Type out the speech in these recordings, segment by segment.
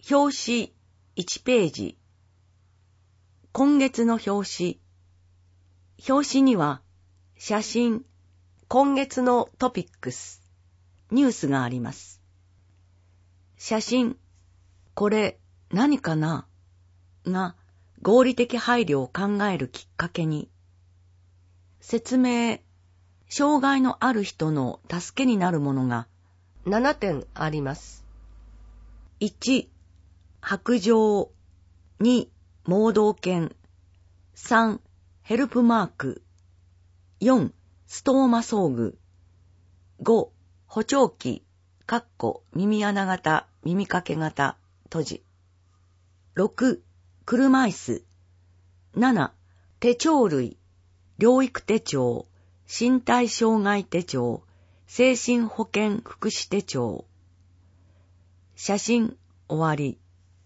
表紙1ページ。今月の表紙。表紙には写真、今月のトピックス、ニュースがあります。写真、これ何かなが合理的配慮を考えるきっかけに。説明、障害のある人の助けになるものが7点あります。1、白杖。2、盲導犬。3、ヘルプマーク。4、ストーマ装具。5、補聴器、耳穴型、耳掛け型、閉じ。6、車椅子。7、手帳類、療育手帳、身体障害手帳、精神保健福祉手帳。写真、終わり。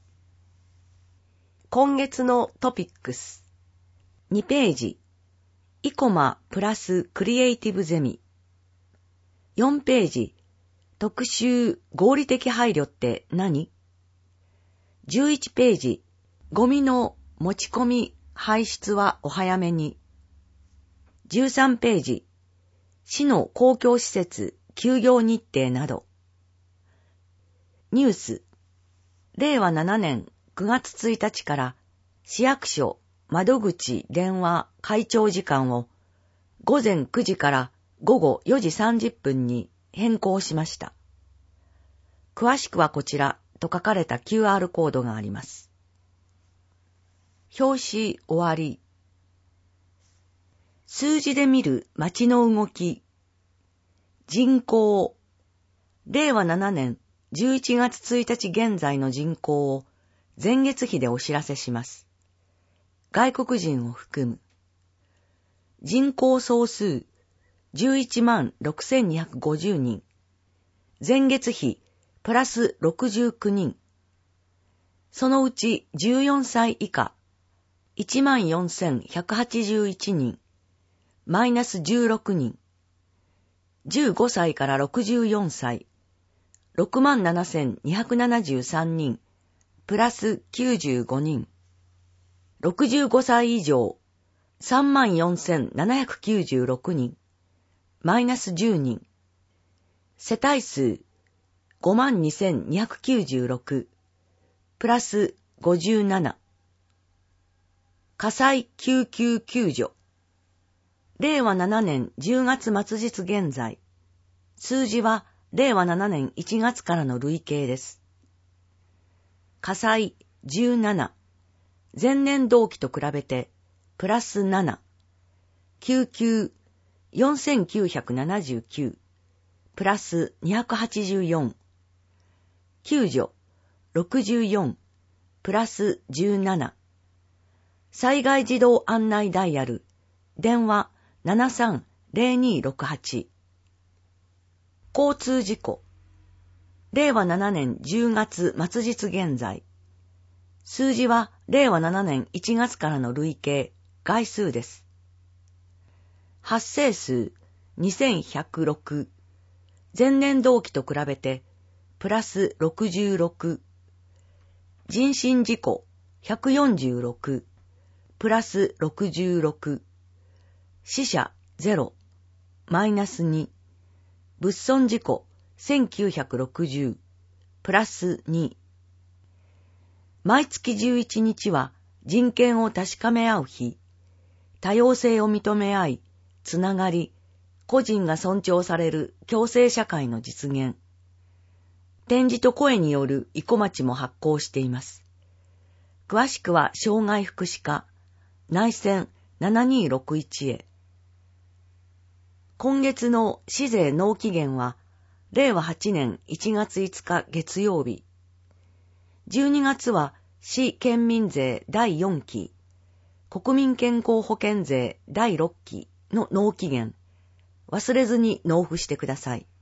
今月のトピックス。2ページ。イコマプラスクリエイティブゼミ。4ページ。特集合理的配慮って何？ 11 ページ。ゴミの持ち込み排出はお早めに。13ページ。市の公共施設休業日程など。ニュース。令和7年9月1日から市役所窓口電話開庁時間を午前9時から午後4時30分に変更しました。詳しくはこちらと書かれた QR コードがあります。表紙終わり。数字で見る街の動き。人口。令和7年11月1日現在の人口を前月比でお知らせします。外国人を含む。人口総数 116,250 人。前月比プラス69人。そのうち14歳以下 14,181 人。マイナス16人。15歳から64歳。67,273 人。プラス95人。65歳以上。34,796 人。マイナス10人。世帯数。52,296。プラス57。火災救急救助。令和7年10月末日現在。数字は令和7年1月からの累計です。火災17。前年同期と比べてプラス7。救急4,979。プラス284。救助64。プラス17。災害自動案内ダイヤル。電話730268。交通事故。令和7年10月末日現在。数字は令和7年1月からの累計、概数です。発生数2106。前年同期と比べてプラス66。人身事故146。プラス66。死者0。マイナス2。物損事故1960。プラス2。毎月11日は人権を確かめ合う日。多様性を認め合い、つながり、個人が尊重される共生社会の実現。展示と声による生駒町も発行しています。詳しくは障害福祉課、内線7261へ。今月の市税納期限は、令和8年1月5日月曜日。12月は市県民税第4期、国民健康保険税第6期の納期限。忘れずに納付してください。